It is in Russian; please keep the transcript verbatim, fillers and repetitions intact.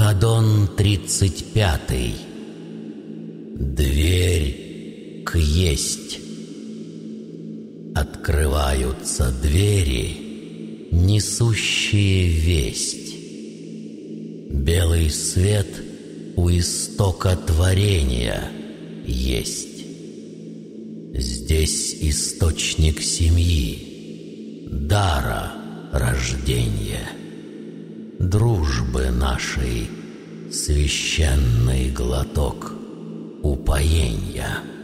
Кадон тридцать пятый. Дверь к есть. Открываются двери, несущие весть. Белый свет у истока творения есть. Здесь источник семьи, дара рождения, дружбы нашей священный глоток упоения.